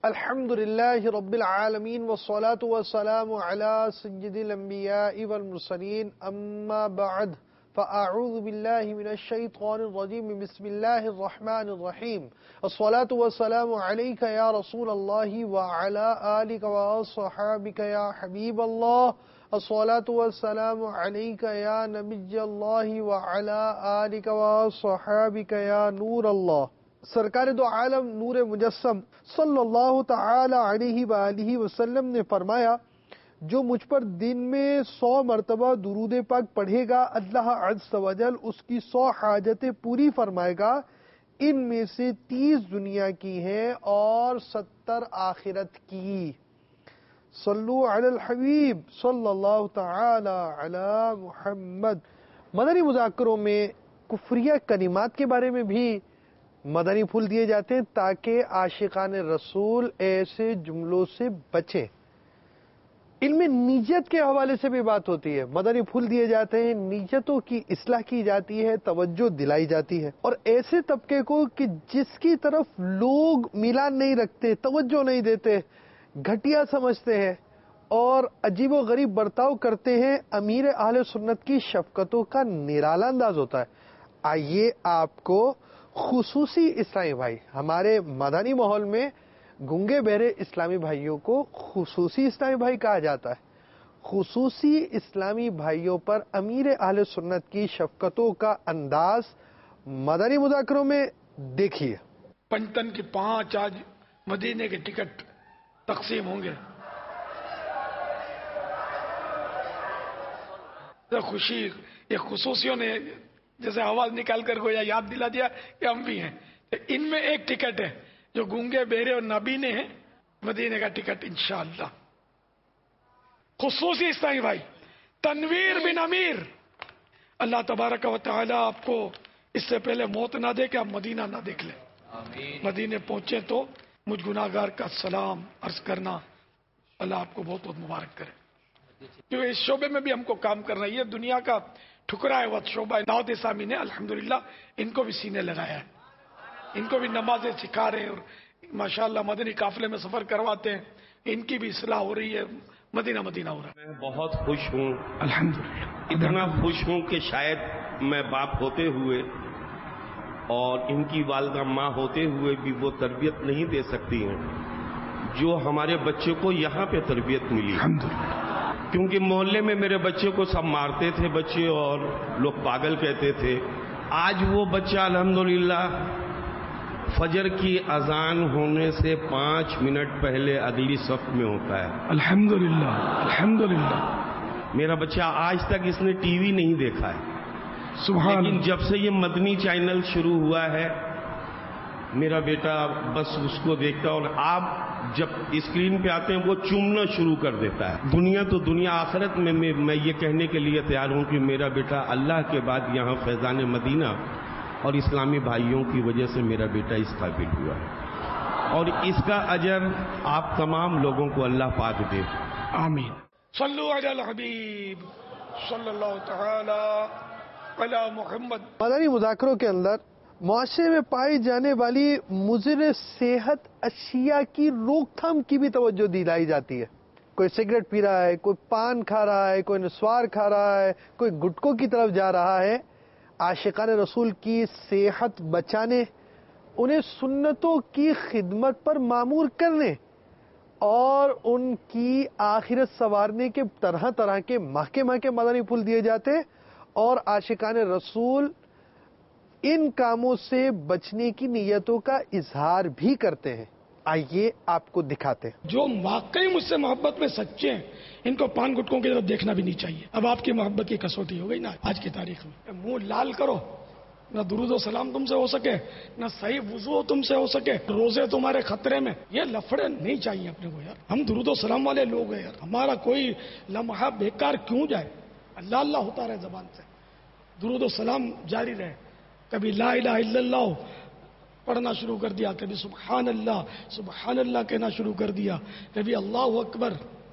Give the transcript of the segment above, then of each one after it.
الحمد للہ رب العالمین والصلاة والسلام علی سید الانبیاء والمرسلین اما بعد فاعوذ باللہ من الشیطان الرجیم بسم اللہ الرحمن الرحیم الصلاة والسلام علیک یا رسول اللہ وعلی آلک واصحابک یا حبیب اللہ الصلاة والسلام علیک یا نبی اللہ وعلی آلک واصحابک یا نور اللہ۔ سرکار دو عالم نور مجسم صلی اللہ تعالی علیہ وآلہ وسلم نے فرمایا، جو مجھ پر دن میں 100 مرتبہ درود پاک پڑھے گا، اللہ عز و جل اس کی 100 حاجتیں پوری فرمائے گا، ان میں سے 30 دنیا کی ہیں اور 70 آخرت کی۔ صلو علی الحبیب صلی اللہ تعالی علی محمد۔ مدنی مذاکروں میں کفریہ کلمات کے بارے میں بھی مدنی پھول دیے جاتے ہیں تاکہ عاشقان رسول ایسے جملوں سے بچیں۔ علم نیت کے حوالے سے بھی بات ہوتی ہے، مدنی پھول دیے جاتے ہیں، نیتوں کی اصلاح کی جاتی ہے، توجہ دلائی جاتی ہے، اور ایسے طبقے کو کہ جس کی طرف لوگ میلان نہیں رکھتے، توجہ نہیں دیتے، گھٹیا سمجھتے ہیں اور عجیب و غریب برتاؤ کرتے ہیں، امیر اہل سنت کی شفقتوں کا نرالا انداز ہوتا ہے۔ آئیے آپ کو خصوصی اسلامی بھائی، ہمارے مدنی ماحول میں گنگے بہرے اسلامی بھائیوں کو خصوصی اسلامی بھائی کہا جاتا ہے، خصوصی اسلامی بھائیوں پر امیر اہل سنت کی شفقتوں کا انداز مدنی مذاکروں میں دیکھیے۔ پنجتن کی 5 آج مدینے کے ٹکٹ تقسیم ہوں گے۔ خوشی یہ خصوصیوں نے جیسے آواز نکال کر گویا یاد دلا دیا کہ ہم بھی ہیں۔ ان میں ایک ٹکٹ ہے جو گونگے بہرے اور نابینے ہیں، مدینے کا ٹکٹ انشاءاللہ۔ خصوصی اسلامی بھائی تنویر بن امیر، اللہ تبارک و تعالی آپ کو اس سے پہلے موت نہ دے کہ آپ مدینہ نہ دیکھ لیں۔ مدینے پہنچے تو مجھ گناہگار کا سلام عرض کرنا، اللہ آپ کو بہت بہت مبارک کرے، کیونکہ اس شعبے میں بھی ہم کو کام کرنا ہے۔ یہ دنیا کا ٹھکرا ہے وقت شعبہ دعوت اسلامی نے الحمدللہ ان کو بھی سینے لگایا ہے، ان کو بھی نمازیں سکھا رہے ہیں اور ماشاءاللہ مدنی قافلے میں سفر کرواتے ہیں، ان کی بھی اصلاح ہو رہی ہے، مدینہ مدینہ ہو رہا ہے۔ میں بہت خوش ہوں، الحمدللہ اتنا خوش ہوں کہ شاید میں باپ ہوتے ہوئے اور ان کی والدہ ماں ہوتے ہوئے بھی وہ تربیت نہیں دے سکتی ہیں جو ہمارے بچے کو یہاں پہ تربیت ملی۔ الحمدللہ، کیونکہ محلے میں میرے بچے کو سب مارتے تھے بچے اور لوگ پاگل کہتے تھے۔ آج وہ بچہ الحمدللہ فجر کی اذان ہونے سے 5 منٹ پہلے اگلی صف میں ہوتا ہے۔ الحمدللہ الحمدللہ۔ میرا بچہ آج تک اس نے ٹی وی نہیں دیکھا ہے، سبحان لیکن جب سے یہ مدنی چینل شروع ہوا ہے میرا بیٹا بس اس کو دیکھتا، اور آپ جب اسکرین پہ آتے ہیں وہ چومنا شروع کر دیتا ہے۔ دنیا تو دنیا، آخرت میں میں یہ کہنے کے لیے تیار ہوں کہ میرا بیٹا اللہ کے بعد یہاں فیضان مدینہ اور اسلامی بھائیوں کی وجہ سے میرا بیٹا اس قابل ہوا ہے، اور اس کا اجر آپ تمام لوگوں کو اللہ پاک دے۔ آمین۔ صلو علی الحبیب صلی اللہ تعالی علی محمد۔ مدنی مذاکروں کے اندر معاشرے میں پائی جانے والی مضر صحت اشیاء کی روک تھام کی بھی توجہ دلائی جاتی ہے۔ کوئی سگریٹ پی رہا ہے، کوئی پان کھا رہا ہے، کوئی نسوار کھا رہا ہے، کوئی گٹکوں کی طرف جا رہا ہے۔ عاشقان رسول کی صحت بچانے، انہیں سنتوں کی خدمت پر مامور کرنے اور ان کی آخرت سنوارنے کے طرح طرح کے ماہ کے مدنی پھول دیے جاتے ہیں، اور عاشقان رسول ان کاموں سے بچنے کی نیتوں کا اظہار بھی کرتے ہیں۔ آئیے آپ کو دکھاتے ہیں۔ جو واقعی مجھ سے محبت میں سچے ہیں ان کو پان گٹکوں کی طرف دیکھنا بھی نہیں چاہیے۔ اب آپ کی محبت کی کسوٹی ہو گئی نا آج کی تاریخ میں۔ منہ لال کرو، نہ درود و سلام تم سے ہو سکے، نہ صحیح وضو تم سے ہو سکے، روزے تمہارے خطرے میں، یہ لفڑے نہیں چاہیے اپنے کو یار۔ ہم درود و سلام والے لوگ ہیں یار، ہمارا کوئی لمحہ بیکار کیوں جائے؟ اللہ اللہ ہوتا رہے زبان سے، درود و سلام جاری رہے۔ کبھی لا الہ الا اللہ پڑھنا شروع کر دیا، کبھی سبحان اللہ کہنا شروع کر دیا، کبھی اللہ اکبر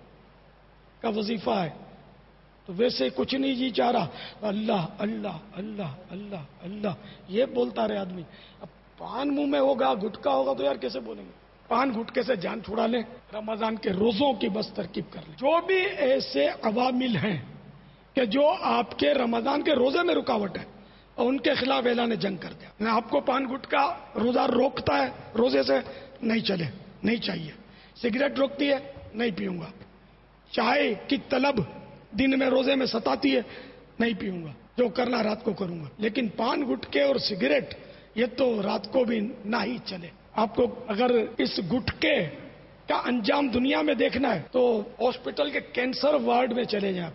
کا وظیفہ ہے تو ویسے کچھ نہیں جی چاہ رہا، اللہ اللہ اللہ اللہ اللہ یہ بولتا رہے آدمی۔ اب پان منہ میں ہوگا، گٹکا ہوگا تو یار کیسے بولیں گے؟ پان گٹکے سے جان چھڑا لیں، رمضان کے روزوں کی بس ترکیب کر لیں۔ جو بھی ایسے عوامل ہیں کہ جو آپ کے رمضان کے روزے میں رکاوٹ ہے، اور ان کے خلاف اعلان جنگ کر دیا۔ نہ آپ کو پان گٹکا روزہ روکتا ہے، روزے سے نہیں چلے، نہیں چاہیے۔ سگریٹ روکتی ہے، نہیں پیوں گا۔ چائے کی طلب دن میں روزے میں ستاتی ہے، نہیں پیوں گا۔ جو کرنا رات کو کروں گا۔ لیکن پان گٹکے اور سگریٹ یہ تو رات کو بھی نہ ہی چلے۔ آپ کو اگر اس گٹکے کا انجام دنیا میں دیکھنا ہے تو ہاسپٹل کے کینسر وارڈ میں چلے جائیں۔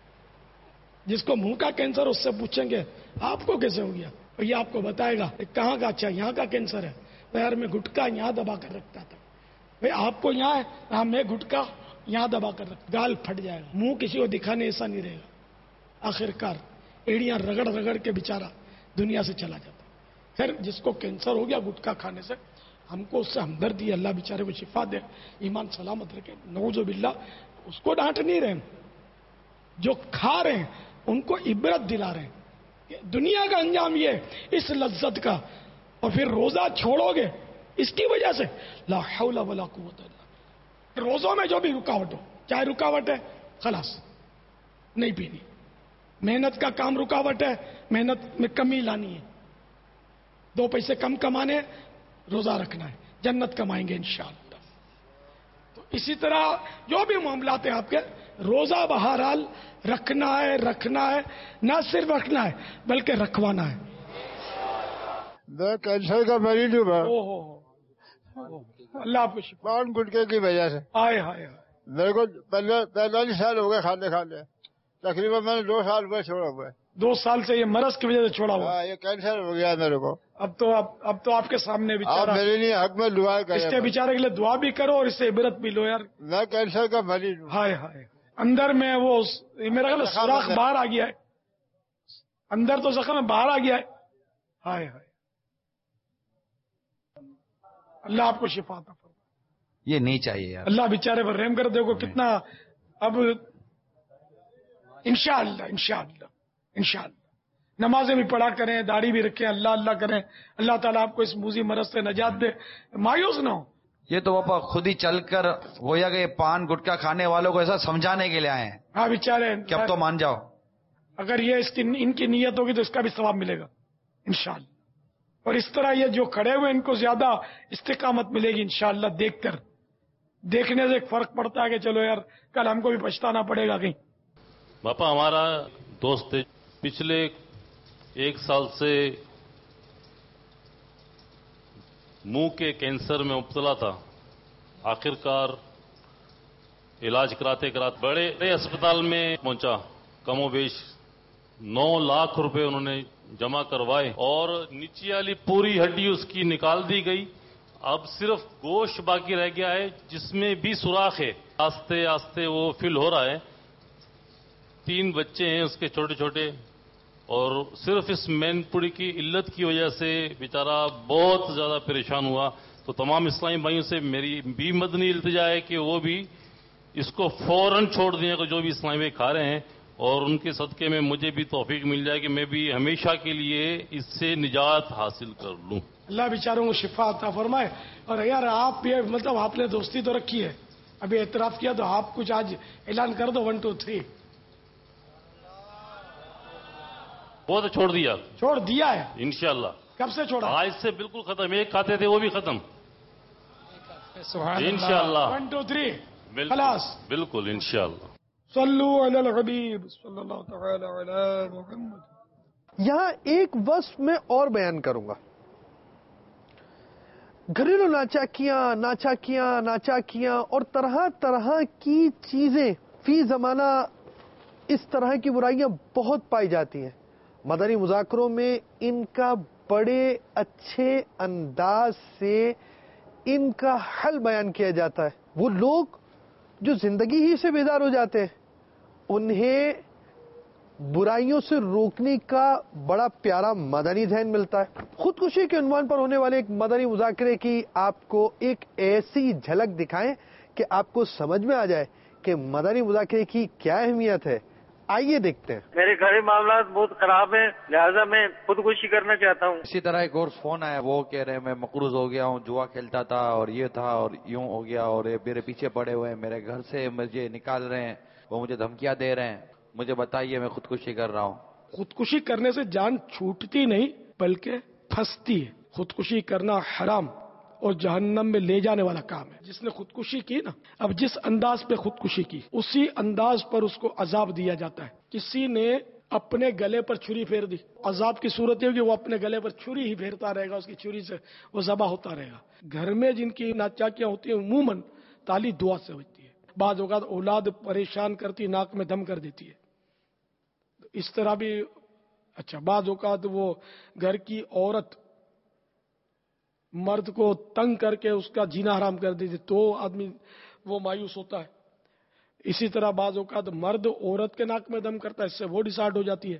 جس کو منہ کا کینسر اس سے پوچھیں گے آپ کو کیسے ہو گیا، یہ آپ کو بتائے گا کہاں کا، اچھا یہاں کا کینسر ہے، یار میں گٹکا یہاں دبا کر رکھتا تھا۔ بھائی آپ کو یہاں ہے، ہاں میں گٹکا یہاں دبا کر رکھ، گال پھٹ جائے گا، منہ کسی کو دکھانے ایسا نہیں رہے گا۔ آخرکار ایڑیاں رگڑ رگڑ کے بیچارہ دنیا سے چلا جاتا۔ پھر جس کو کینسر ہو گیا گٹکا کھانے سے، ہم کو اس سے ہمدردی، اللہ بیچارے کو شفا دے، ایمان سلامت رکھے، نعوذ باللہ۔ اس کو ڈانٹ نہیں رہے، جو کھا رہے ہیں ان کو عبرت دلا رہے ہیں کہ دنیا کا انجام یہ ہے، اس لذت کا، اور پھر روزہ چھوڑو گے اس کی وجہ سے، لا حول ولا قوت الا باللہ۔ روزوں میں جو بھی رکاوٹ ہو، چاہے رکاوٹ ہے خلاص نہیں پینی، محنت کا کام رکاوٹ ہے، محنت میں کمی لانی ہے، 2 پیسے کم کمانے، روزہ رکھنا ہے، جنت کمائیں گے انشاءاللہ۔ تو اسی طرح جو بھی معاملات ہیں آپ کے، روزہ بہرحال رکھنا ہے، نہ صرف رکھنا ہے بلکہ رکھوانا ہے۔ میں کینسر کا مریض ہوں میں، اللہ آپ کو شفا۔ پان گٹکے کی وجہ سے ہائے ہائے ہائے، میرے کو 45 سال ہو گئے کھانے تقریباً میں نے 2 سال میں چھوڑا ہوا ہے۔ 2 سال سے یہ مرض کی وجہ سے چھوڑا ہوا۔ ہاں، یہ کینسر ہو گیا میرے کو۔ اب تو آپ کے سامنے آپ بیچارہ، میرے لیے حق میں دعا اس کریں۔ کے بیچارے کے لیے دعا بھی کرو اور اس سے عبرت بھی لو یار۔ میں کینسر کا مریض ہوں۔ ہائے ہائے، اندر میں وہ میرا خیال ہے سوراخ باہر آ گیا ہے، اندر تو زخم میں باہر آ گیا ہے۔ ہائے ہائے، اللہ آپ کو شفا عطا فرمائے۔ یہ نہیں چاہیے یار، اللہ بیچارے پر رحم کر، دیکھو کتنا اب انشاءاللہ نمازیں بھی پڑھا کریں، داڑھی بھی رکھیں، اللہ اللہ کریں، اللہ تعالیٰ آپ کو اس موذی مرض سے نجات دے، مایوس نہ ہو۔ یہ تو پاپا خود ہی چل کر گویا کہ پان گٹکا کھانے والوں کو ایسا سمجھانے کے لیے آئے ہیں ہاں بیچارے، کہ اب تو مان جاؤ۔ اگر یہ ان کی نیت ہوگی تو اس کا بھی ثواب ملے گا انشاءاللہ۔ اور اس طرح یہ جو کھڑے ہوئے ان کو زیادہ استقامت ملے گی انشاءاللہ۔ دیکھنے سے ایک فرق پڑتا ہے کہ چلو یار کل ہم کو بھی پچھتانا پڑے گا کہیں۔ باپا ہمارا دوست ہے، پچھلے 1 سال سے منہ کے کینسر میں مبتلا تھا۔ آخرکار علاج کراتے بڑے اسپتال میں پہنچا، کم و بیش 9 لاکھ روپے انہوں نے جمع کروائے، اور نیچے والی پوری ہڈی اس کی نکال دی گئی۔ اب صرف گوشت باقی رہ گیا ہے جس میں بھی سوراخ ہے، آستے آستے وہ فل ہو رہا ہے۔ 3 بچے ہیں اس کے چھوٹے چھوٹے، اور صرف اس مین پوری کی علت کی وجہ سے بیچارہ بہت زیادہ پریشان ہوا۔ تو تمام اسلامی بھائیوں سے میری بھی مدنی التجا ہے کہ وہ بھی اس کو فوراً چھوڑ دیں جو بھی اسلامی بھائی کھا رہے ہیں، اور ان کے صدقے میں مجھے بھی توفیق مل جائے کہ میں بھی ہمیشہ کے لیے اس سے نجات حاصل کر لوں۔ اللہ بیچاروں کو شفا عطا فرمائے۔ اور یار آپ یہ مطلب آپ نے دوستی تو رکھی ہے، ابھی اعتراف کیا تو آپ کچھ آج اعلان کر دو 1 2 3۔ وہ تو چھوڑ دیا ہے انشاءاللہ۔ کب سے چھوڑا؟ آج سے بالکل ختم، ایک کھاتے تھے وہ بھی ختم انشاءاللہ۔ 1 2 3 بالکل خلاص۔ بالکل انشاءاللہ۔ صلو علی الحبیب صلی اللہ تعالی علی محمد۔ یہاں ایک وصف میں اور بیان کروں گا۔ گھریلو ناچاکیاں اور طرح طرح کی چیزیں فی زمانہ اس طرح کی برائیاں بہت پائی جاتی ہیں۔ مدنی مذاکروں میں ان کا بڑے اچھے انداز سے ان کا حل بیان کیا جاتا ہے۔ وہ لوگ جو زندگی ہی سے بیدار ہو جاتے ہیں انہیں برائیوں سے روکنے کا بڑا پیارا مدنی ذہن ملتا ہے۔ خودکشی کے عنوان پر ہونے والے ایک مدنی مذاکرے کی آپ کو ایک ایسی جھلک دکھائیں کہ آپ کو سمجھ میں آ جائے کہ مدنی مذاکرے کی کیا اہمیت ہے۔ آئیے دیکھتے ہیں. میرے گھر معاملات بہت خراب ہیں، لہذا میں خودکشی کرنا چاہتا ہوں. اسی طرح ایک اور فون آیا، وہ کہہ رہے ہیں میں مقروض ہو گیا ہوں، جوا کھیلتا تھا اور یہ تھا اور یوں ہو گیا، اور یہ میرے پیچھے پڑے ہوئے ہیں، میرے گھر سے مجھے نکال رہے ہیں، وہ مجھے دھمکیاں دے رہے ہیں، مجھے بتائیے میں خودکشی کر رہا ہوں. خودکشی کرنے سے جان چھوٹتی نہیں بلکہ پھنستی ہے. خودکشی کرنا حرام اور جہنم میں لے جانے والا کام ہے. جس نے خودکشی کی نا، اب جس انداز پہ خودکشی کی اسی انداز پر اس کو عذاب دیا جاتا ہے. کسی نے اپنے گلے پر چھری پھیر دی، عذاب کی صورت یہ ہوگی وہ اپنے گلے پر چھری ہی پھیرتا رہے گا، اس کی چھری سے وہ ذبح ہوتا رہے گا. گھر میں جن کی ناچاکیاں ہوتی ہیں عموماً تالی دعا سے ہوتی ہے. بعض اوقات اولاد پریشان کرتی، ناک میں دم کر دیتی ہے، اس طرح بھی. اچھا، بعض اوقات وہ گھر کی عورت مرد کو تنگ کر کے اس کا جینا حرام کر دیتی تو آدمی وہ مایوس ہوتا ہے. اسی طرح بعض اوقات مرد عورت کے ناک میں دم کرتا ہے، اس سے وہ ڈسارڈ ہو جاتی ہے.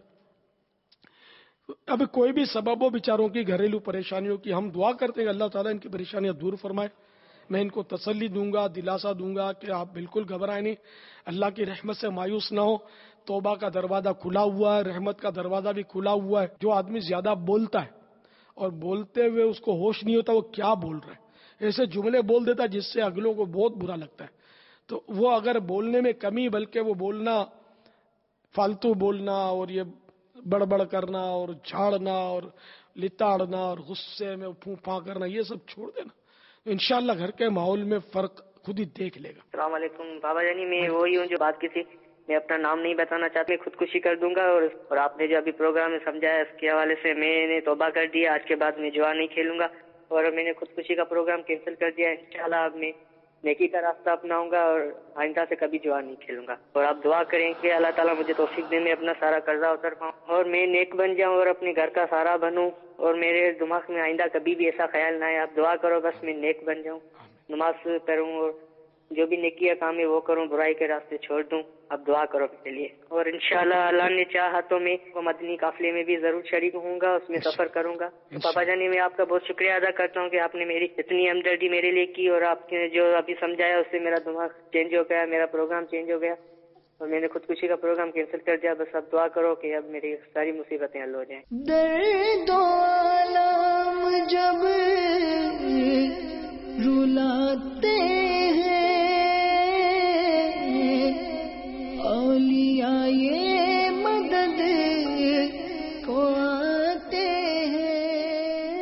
اب کوئی بھی سبب ہو بیچاروں کی گھریلو پریشانیوں کی، ہم دعا کرتے ہیں اللہ تعالیٰ ان کی پریشانیاں دور فرمائے. میں ان کو تسلی دوں گا، دلاسا دوں گا کہ آپ بالکل گھبرائیں نہیں، اللہ کی رحمت سے مایوس نہ ہو. توبہ کا دروازہ کھلا ہوا ہے، رحمت کا دروازہ بھی کھلا ہوا ہے. جو آدمی زیادہ بولتا ہے اور بولتے ہوئے اس کو ہوش نہیں ہوتا وہ کیا بول رہا ہے، ایسے جملے بول دیتا ہے جس سے اگلوں کو بہت برا لگتا ہے. تو وہ اگر بولنے میں کمی، بلکہ وہ بولنا فالتو بولنا اور یہ بڑبڑ کرنا اور جھاڑنا اور لتاڑنا اور غصے میں پھوں پھاں کرنا، یہ سب چھوڑ دینا، انشاءاللہ گھر کے ماحول میں فرق خود ہی دیکھ لے گا. السلام علیکم بابا جانی، میں وہی ہوں جو بات کی تھی. میں اپنا نام نہیں بتانا چاہتا، میں خودکشی کر دوں گا. اور آپ نے جو ابھی پروگرام میں سمجھایا اس کے حوالے سے میں نے توبہ کر دیا. آج کے بعد میں جوا نہیں کھیلوں گا اور میں نے خودکشی کا پروگرام کینسل کر دیا. انشاءاللہ اب میں نیکی کا راستہ اپناؤں گا اور آئندہ سے کبھی جوا نہیں کھیلوں گا. اور آپ دعا کریں کہ اللہ تعالیٰ مجھے توفیق دے، میں اپنا سارا قرضہ اتر پاؤں اور میں نیک بن جاؤں اور اپنے گھر کا سارا بنوں، اور میرے دماغ میں آئندہ کبھی بھی ایسا خیال نہ آئے. آپ دعا کرو بس میں نیک بن جاؤں، نماز پڑھوں اور جو بھی نیکی کا کام ہے وہ کروں، برائی کے راستے چھوڑ دوں. اب دعا کرو میرے لیے. اور انشاءاللہ اللہ نے چاہا تو میں مدنی قافلے میں بھی ضرور شریک ہوں گا، اس میں سفر کروں گا. پاپا جانی میں آپ کا بہت شکریہ ادا کرتا ہوں کہ آپ نے میری اتنی ہمدردی میرے لیے کی، اور آپ نے جو ابھی سمجھایا اس سے میرا دماغ چینج ہو گیا، میرا پروگرام چینج ہو گیا اور میں نے خودکشی کا پروگرام کینسل کر دیا. بس اب دعا کرو کہ اب میری ساری مصیبتیں حل ہو جائیں. درد و الم جب رلاتے ہیں اولیاء یہ مدد کو آتے ہیں.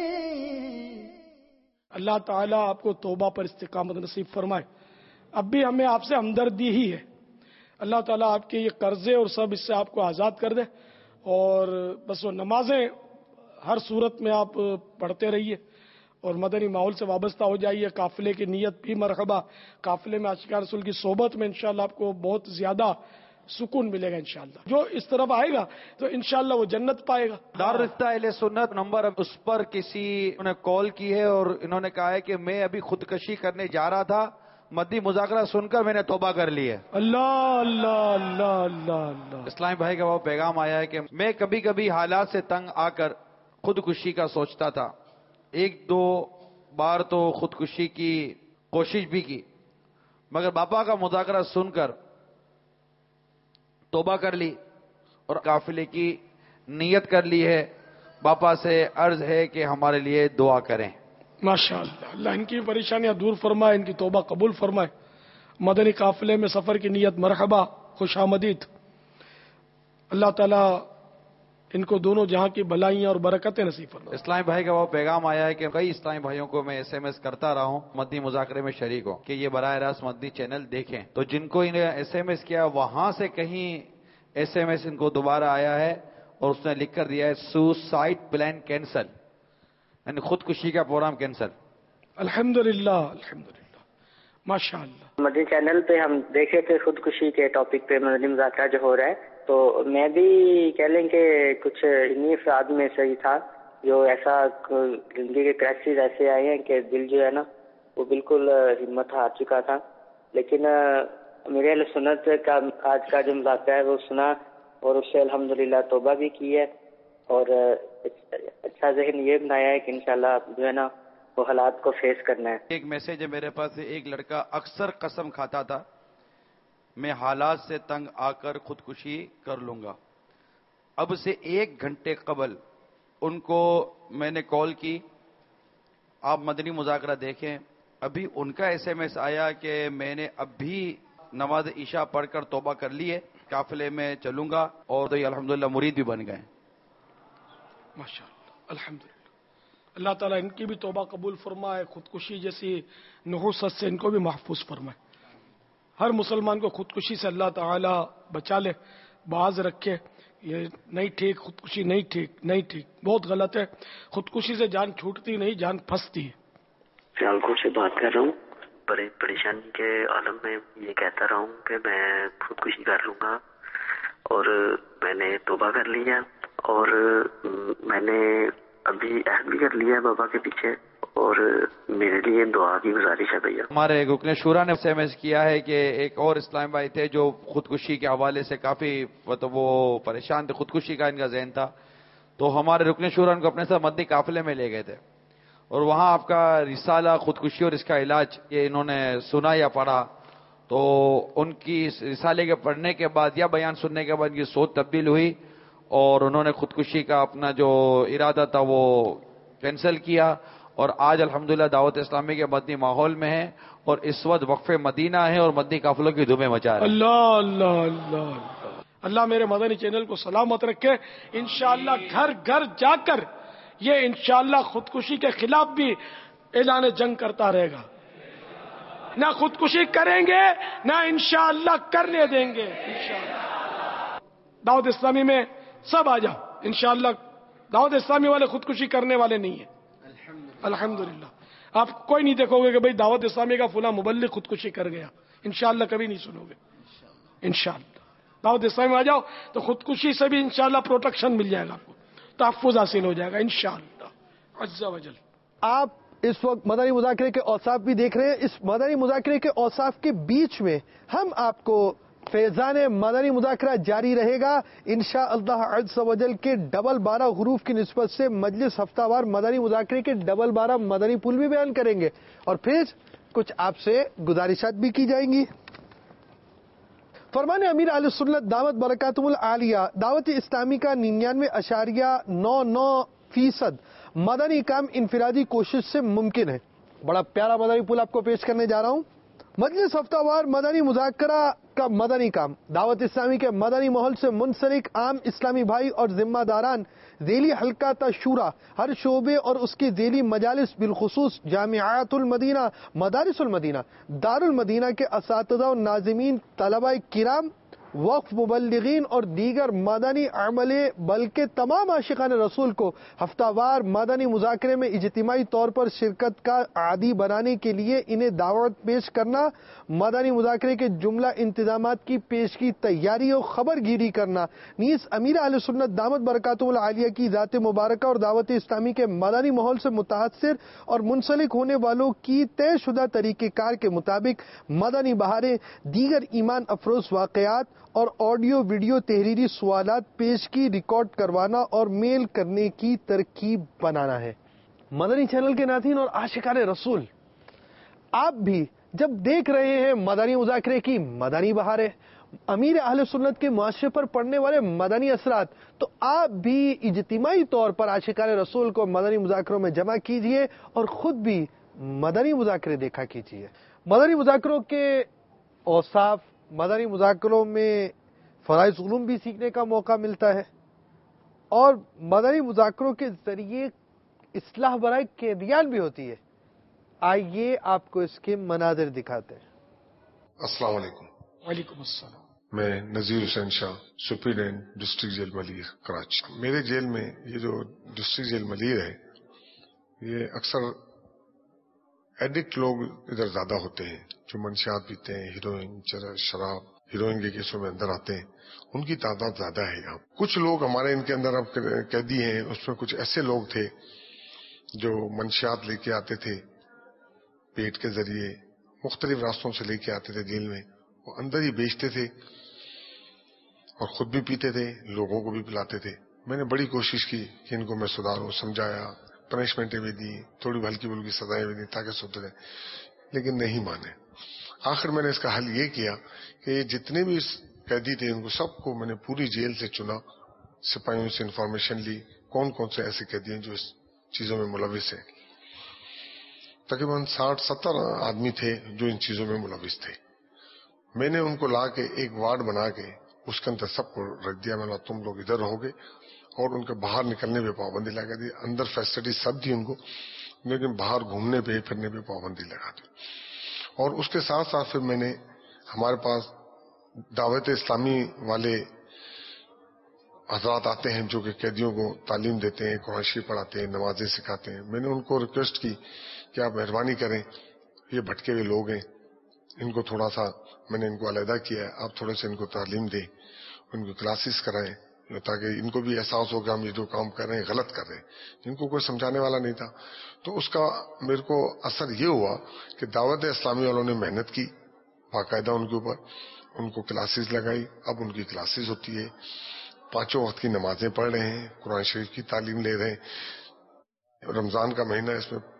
اللہ تعالیٰ آپ کو توبہ پر استقامت نصیب فرمائے. اب بھی ہمیں آپ سے ہمدردی ہی ہے. اللہ تعالیٰ آپ کے یہ قرضے اور سب اس سے آپ کو آزاد کر دے، اور بس وہ نمازیں ہر صورت میں آپ پڑھتے رہیے اور مدنی ماحول سے وابستہ ہو جائیے. قافلے کی نیت بھی مرحبا. قافلے میں عاشقان رسول کی صحبت میں انشاءاللہ آپ کو بہت زیادہ سکون ملے گا. انشاءاللہ جو اس طرف آئے گا تو انشاءاللہ وہ جنت پائے گا. دارالرشتہ اہل سنت نمبر اس پر کسی نے کال کی ہے اور انہوں نے کہا ہے کہ میں ابھی خودکشی کرنے جا رہا تھا، مدنی مذاکرہ سن کر میں نے توبہ کر لی ہے. اللہ اللہ اللہ اللہ اللہ. اسلامی بھائی کا وہ پیغام آیا ہے کہ میں کبھی کبھی حالات سے تنگ آ کر خودکشی کا سوچتا تھا. ایک دو بار تو خودکشی کی کوشش بھی کی، مگر باپا کا مذاکرہ سن کر توبہ کر لی اور قافلے کی نیت کر لی ہے. باپا سے عرض ہے کہ ہمارے لیے دعا کریں. ماشاءاللہ اللہ ان کی پریشانیاں دور فرمائے، ان کی توبہ قبول فرمائے. مدنی قافلے میں سفر کی نیت مرحبا، خوش آمدید. اللہ تعالیٰ ان کو دونوں جہاں کی بھلائیاں اور برکتیں نصیب فرمائے. اسلامی بھائی کا وہ پیغام آیا ہے کہ کئی اسلامی بھائیوں کو میں ایس ایم ایس کرتا رہا ہوں مدنی مذاکرے میں شریک ہوں کہ یہ براہ راست مدنی چینل دیکھیں. تو جن کو انہیں ایس ایم ایس کیا وہاں سے کہیں ایس ایم ایس ان کو دوبارہ آیا ہے اور اس نے لکھ کر دیا ہے سوسائڈ پلان کینسل، یعنی خودکشی کا پروگرام کینسل. الحمدللہ الحمدللہ ماشاءاللہ. مدنی چینل پہ ہم دیکھے تھے خودکشی کے ٹاپک پہ مدنی مذاکرہ جو ہو رہا ہے، تو میں بھی کہہ لیں کہ کچھ انہی افراد میں سے ہی تھا جو ایسا زندگی کے کرائسس ایسے آئے ہیں کہ دل جو ہے نا وہ بالکل ہمت ہار چکا تھا. لیکن میرے اہل سنت کا آج کا جو مذاکرہ ہے وہ سنا اور اس سے الحمدللہ توبہ بھی کی ہے اور اچھا ذہن یہ بنایا ہے کہ انشاءاللہ جو ہے نا وہ حالات کو فیس کرنا ہے. ایک میسج ہے میرے پاس، ایک لڑکا اکثر قسم کھاتا تھا میں حالات سے تنگ آ کر خودکشی کر لوں گا. اب سے 1 گھنٹے قبل ان کو میں نے کال کی. آپ مدنی مذاکرہ دیکھیں. ابھی ان کا SMS آیا کہ میں نے اب بھی نماز عشاء پڑھ کر توبہ کر لی ہے, قافلے میں چلوں گا, اور تو یہ الحمدللہ مرید بھی بن گئے. ماشاء اللہ, الحمدللہ. اللہ تعالیٰ ان کی بھی توبہ قبول فرمائے, خودکشی جیسی نحوست سے ان کو بھی محفوظ فرمائے. ہر مسلمان کو خودکشی سے اللہ تعالیٰ بچا لے, باز رکھے. یہ نہیں ٹھیک, خودکشی نہیں ٹھیک, نہیں ٹھیک, بہت غلط ہے. خودکشی سے جان چھوٹتی نہیں, جان پھنستی ہے. سیالکوٹ سے بات کر رہا ہوں. بڑے پریشانی کے عالم میں یہ کہتا رہا ہوں کہ میں خودکشی کر لوں گا, اور میں نے توبہ کر لی ہے, اور میں نے ابھی عہد بھی کر لیا ہے بابا کے پیچھے, اور میرے لیے دعا کی گزارش ہے بھیا. ہمارے رکن شورا نے SMS کیا ہے کہ ایک اور اسلام بھائی تھے جو خودکشی کے حوالے سے کافی وہ پریشان تھے, خودکشی کا ان کا ذہن تھا, تو ہمارے رکن شورا ان کو اپنے ساتھ مدنی قافلے میں لے گئے تھے, اور وہاں آپ کا رسالہ خودکشی اور اس کا علاج یہ انہوں نے سنا یا پڑھا. تو ان کی اس رسالے کے پڑھنے کے بعد یا بیان سننے کے بعد یہ سوچ تبدیل ہوئی, اور انہوں نے خودکشی کا اپنا جو ارادہ تھا وہ کینسل کیا, اور آج الحمدللہ دعوت اسلامی کے مدنی ماحول میں ہیں, اور اس وقت وقف مدینہ ہے اور مدنی قافلوں کی دھومیں مچا رہے ہیں. اللہ اللہ اللہ اللہ میرے مدنی چینل کو سلامت رکھے. انشاءاللہ گھر گھر جا کر یہ انشاءاللہ خودکشی کے خلاف بھی اعلان جنگ کرتا رہے گا. نہ خودکشی کریں گے, نہ انشاءاللہ کرنے دیں گے. انشاءاللہ دعوت اسلامی میں سب آ جاؤ. انشاءاللہ دعوت اسلامی والے خودکشی کرنے والے نہیں ہیں. الحمدللہ آپ کوئی نہیں دیکھو گے کہ بھئی دعوت اسلامی کا فلاں مبلغ خودکشی کر گیا. انشاءاللہ کبھی نہیں سنو گے. انشاءاللہ دعوت اسلامی میں آ جاؤ تو خودکشی سے بھی انشاءاللہ پروٹیکشن مل جائے گا, آپ کو تحفظ حاصل ہو جائے گا انشاءاللہ عز و جل. آپ اس وقت مدنی مذاکرے کے اوصاف بھی دیکھ رہے ہیں. اس مدنی مذاکرے کے اوصاف کے بیچ میں ہم آپ کو فیضان مدنی مذاکرہ جاری رہے گا انشاءاللہ عز و جل کے 12 حروف کی نسبت سے مجلس ہفتہ وار مدنی مذاکرے کے 12 مدنی پھول بھی بیان کریں گے, اور پھر کچھ آپ سے گزارشات بھی کی جائیں گی. فرمان امیر اہل سنت دامت برکاتہم العالیہ دعوت اسلامی کا 99.99% مدنی کام انفرادی کوشش سے ممکن ہے. بڑا پیارا مدنی پھول آپ کو پیش کرنے جا رہا ہوں. مجلس ہفتہ وار مدنی مذاکرہ کا مدنی کام دعوت اسلامی کے مدنی ماحول سے منسلک عام اسلامی بھائی اور ذمہ داران ذیلی حلقہ شورا ہر شعبے اور اس کے ذیلی مجالس بالخصوص جامعات المدینہ, مدارس المدینہ, دار المدینہ کے اساتذہ و ناظمین, طلباء کرام, وقف مبلغین اور دیگر مدنی عملے بلکہ تمام عاشقان رسول کو ہفتہ وار مدنی مذاکرے میں اجتماعی طور پر شرکت کا عادی بنانے کے لیے انہیں دعوت پیش کرنا, مدنی مذاکرے کے جملہ انتظامات کی پیش کی تیاری اور خبر گیری کرنا, نیز امیر اہل سنت دامت برکاتہم العالیہ کی ذات مبارکہ اور دعوت اسلامی کے مدنی ماحول سے متاثر اور منسلک ہونے والوں کی طے شدہ طریقہ کار کے مطابق مدنی بہاریں, دیگر ایمان افروز واقعات اور آڈیو ویڈیو تحریری سوالات پیش کی ریکارڈ کروانا اور میل کرنے کی ترکیب بنانا ہے. مدنی چینل کے ناظرین اور عاشقان رسول, آپ بھی جب دیکھ رہے ہیں مدنی مذاکرے کی مدنی بہاریں, امیر اہل سنت کے معاشرے پر پڑنے والے مدنی اثرات, تو آپ بھی اجتماعی طور پر عاشقان رسول کو مدنی مذاکروں میں جمع کیجئے اور خود بھی مدنی مذاکرے دیکھا کیجئے. مدنی مذاکروں کے اوصاف, مدنی مذاکروں میں فرائض علوم بھی سیکھنے کا موقع ملتا ہے, اور مدنی مذاکروں کے ذریعے اصلاح برائے قیدیان بھی ہوتی ہے. آئیے آپ کو اس کے مناظر دکھاتے ہیں. السلام علیکم. وعلیکم السلام. میں Nazir Hussain Shah, superintendent district jail Malir Karachi. میرے جیل میں یہ جو ڈسٹرکٹ جیل ملیر ہے, یہ اکثر ایڈکٹ لوگ ادھر زیادہ ہوتے ہیں, جو منشیات پیتے ہیں, ہیروئن, شراب, ہیروئن کے کیسوں میں اندر آتے ہیں, ان کی تعداد زیادہ ہے یہاں. کچھ لوگ ہمارے ان کے اندر اب قیدی ہیں, اس میں کچھ ایسے لوگ تھے جو منشیات لے کے آتے تھے, پیٹ کے ذریعے مختلف راستوں سے لے کے آتے تھے جیل میں, وہ اندر ہی بیچتے تھے اور خود بھی پیتے تھے, لوگوں کو بھی پلاتے تھے. میں نے بڑی کوشش کی کہ ان کو میں سدھاروں, سمجھایا, پنشمنٹیں بھی دی, تھوڑی ہلکی پھلکی سزائیں بھی دی تاکہ سدھرے, لیکن نہیں مانے. آخر میں نے اس کا حل یہ کیا کہ جتنے بھی قیدی تھے ان کو سب کو میں نے پوری جیل سے چنا، سپاہیوں سے انفارمیشن لی کون کون سے ایسے قیدی ہیں جو اس چیزوں میں ملوث ہیں. تقریباً 60-70 آدمی تھے جو ان چیزوں میں ملوث تھے. میں نے ان کو لا کے ایک وارڈ بنا کے اس کے اندر سب کو رکھ دیا. میں نے تم لوگ ادھر رہو گے، اور ان کے باہر نکلنے پہ پابندی لگا دی. اندر فیسلٹی سب تھی ان کو، لیکن باہر گھومنے پہ پھرنے پہ پابندی لگا دی. اور اس کے ساتھ ساتھ پھر میں نے، ہمارے پاس دعوت اسلامی والے حضرات آتے ہیں جو کہ قیدیوں کو تعلیم دیتے ہیں، قرآن شریف پڑھاتے ہیں، نمازیں سکھاتے ہیں. میں نے ان کو ریکویسٹ کی کہ آپ مہربانی کریں، یہ بھٹکے ہوئے لوگ ہیں، ان کو تھوڑا سا میں نے ان کو علیحدہ کیا ہے، آپ تھوڑے سے ان کو تعلیم دیں، ان کو کلاسز کرائیں، تاکہ ان کو بھی احساس ہو کہ ہم یہ جو کام کر رہے ہیں غلط کر رہے ہیں. جن کو کوئی سمجھانے والا نہیں تھا. تو اس کا میرے کو اثر یہ ہوا کہ دعوت اسلامی والوں نے محنت کی باقاعدہ ان کے اوپر، ان کو کلاسز لگائی. اب ان کی کلاسز ہوتی ہے، 5 وقت کی نمازیں پڑھ رہے ہیں، قرآن شریف کی تعلیم لے رہے ہیں. رمضان کا مہینہ، اس میں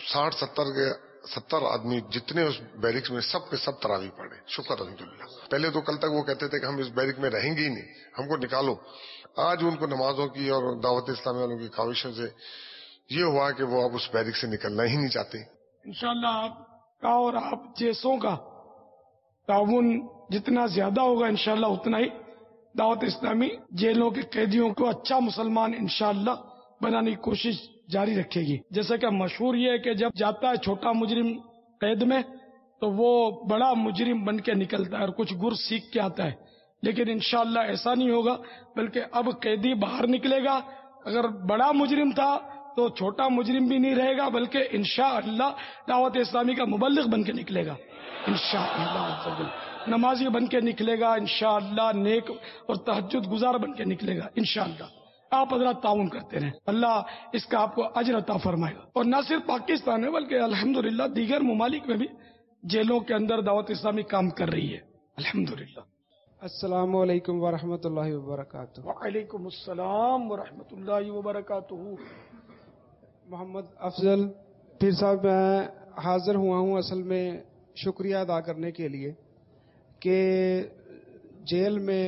60-70 آدمی جتنے اس بیرکس میں سب کے سب تراویح پڑھے. شکر الحمدللہ. پہلے تو کل تک وہ کہتے تھے کہ ہم اس بیرک میں رہیں گے ہی نہیں، ہم کو نکالو. آج ان کو نمازوں کی اور دعوت اسلامی والوں کی کاوشوں سے یہ ہوا کہ وہ اب اس بیرک سے نکلنا ہی نہیں چاہتے. انشاءاللہ آپ کا اور آپ جیسوں کا تعاون جتنا زیادہ ہوگا انشاءاللہ اتنا ہی دعوت اسلامی جیلوں کے قیدیوں کو اچھا مسلمان انشاءاللہ بنانے کی کوشش جاری رکھے گی. جیسا کہ مشہور یہ ہے کہ جب جاتا ہے چھوٹا مجرم قید میں تو وہ بڑا مجرم بن کے نکلتا ہے اور کچھ گر سیکھ کے آتا ہے. لیکن انشاءاللہ ایسا نہیں ہوگا، بلکہ اب قیدی باہر نکلے گا، اگر بڑا مجرم تھا تو چھوٹا مجرم بھی نہیں رہے گا، بلکہ انشاءاللہ دعوت اسلامی کا مبلغ بن کے نکلے گا. انشاءاللہ نمازی بن کے نکلے گا، انشاءاللہ نیک اور تہجد گزار بن کے نکلے گا. انشاءاللہ آپ حضرات تعاون کرتے رہیں، اللہ اس کا آپ کو اجر عطا فرمائے گا. اور نہ صرف پاکستان میں بلکہ الحمدللہ دیگر ممالک میں بھی جیلوں کے اندر دعوت اسلامی کام کر رہی ہے الحمدللہ. السلام علیکم ورحمۃ اللہ وبرکاتہ. وعلیکم السلام ورحمۃ اللہ وبرکاتہ. محمد افضل پیر صاحب، میں حاضر ہوا ہوں اصل میں شکریہ ادا کرنے کے لیے کہ جیل میں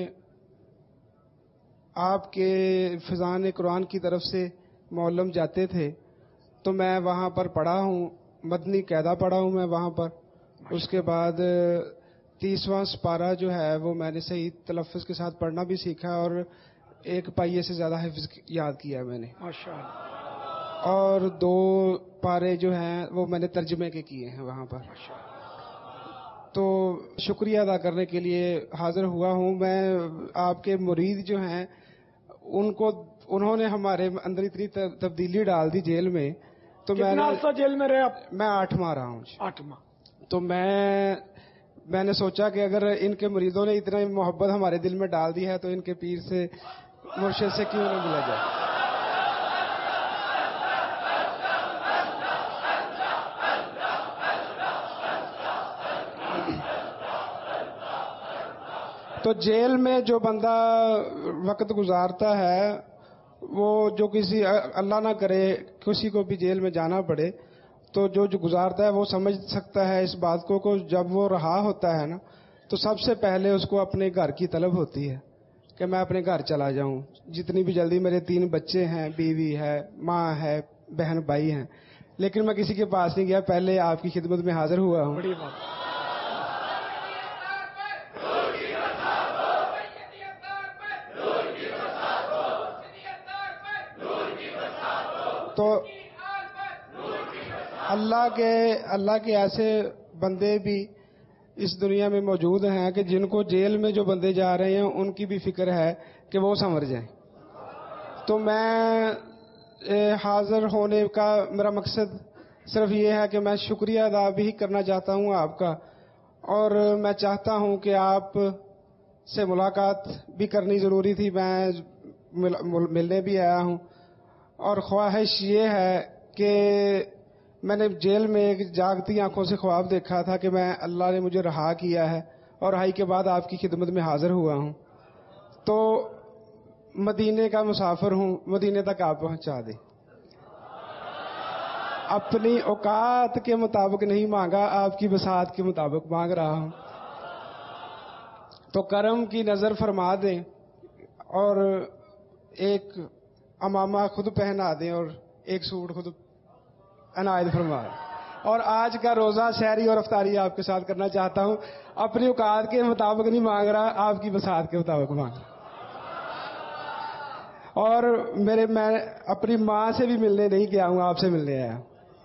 آپ کے فضان قرآن کی طرف سے معلم جاتے تھے تو میں وہاں پر پڑھا ہوں، مدنی قاعدہ پڑھا ہوں میں وہاں پر. اس کے بعد 30واں سپارہ جو ہے وہ میں نے صحیح تلفظ کے ساتھ پڑھنا بھی سیکھا اور 1 پائیے سے زیادہ حفظ یاد کیا میں نے ماشاءاللہ. اور 2 پارے جو ہیں وہ میں نے ترجمے کے کیے ہیں وہاں پر. تو شکریہ ادا کرنے کے لیے حاضر ہوا ہوں. میں آپ کے مرید جو ہیں انہوں نے ہمارے اندر اتنی تبدیلی ڈال دی جیل میں. تو کتنا عرصہ جیل میں رہے آپ؟ میں 8 ماہ رہا ہوں. 8 ماہ. تو میں نے سوچا کہ اگر ان کے مریدوں نے اتنا محبت ہمارے دل میں ڈال دی ہے تو ان کے پیر سے مرشد سے کیوں نہ ملا جائے. تو جیل میں جو بندہ وقت گزارتا ہے وہ جو کسی اللہ نہ کرے کسی کو بھی جیل میں جانا پڑے تو جو گزارتا ہے وہ سمجھ سکتا ہے اس بات کو جب وہ رہا ہوتا ہے نا تو سب سے پہلے اس کو اپنے گھر کی طلب ہوتی ہے کہ میں اپنے گھر چلا جاؤں. جتنی بھی جلدی میرے 3 بچے ہیں، بیوی ہے، ماں ہے، بہن بھائی ہیں، لیکن میں کسی کے پاس نہیں گیا، پہلے آپ کی خدمت میں حاضر ہوا ہوں. بڑی بات. تو اللہ کے ایسے بندے بھی اس دنیا میں موجود ہیں کہ جن کو جیل میں جو بندے جا رہے ہیں ان کی بھی فکر ہے کہ وہ سنور جائیں. تو میں حاضر ہونے کا میرا مقصد صرف یہ ہے کہ میں شکریہ ادا بھی کرنا چاہتا ہوں آپ کا، اور میں چاہتا ہوں کہ آپ سے ملاقات بھی کرنی ضروری تھی. میں ملنے بھی آیا ہوں اور خواہش یہ ہے کہ میں نے جیل میں ایک جاگتی آنکھوں سے خواب دیکھا تھا کہ میں اللہ نے مجھے رہا کیا ہے اور رہائی کے بعد آپ کی خدمت میں حاضر ہوا ہوں. تو مدینے کا مسافر ہوں، مدینے تک آپ پہنچا دیں. اپنی اوقات کے مطابق نہیں مانگا، آپ کی بساط کے مطابق مانگ رہا ہوں. تو کرم کی نظر فرما دیں اور ایک امامہ خود پہنا دیں اور ایک سوٹ خود عنایت فرما دیں. اور آج کا روزہ سحری اور افطاری آپ کے ساتھ کرنا چاہتا ہوں. اپنی اوقات کے مطابق نہیں مانگ رہا، آپ کی بساط کے مطابق مانگ رہا. اور میں اپنی ماں سے بھی ملنے نہیں گیا ہوں، آپ سے ملنے آیا.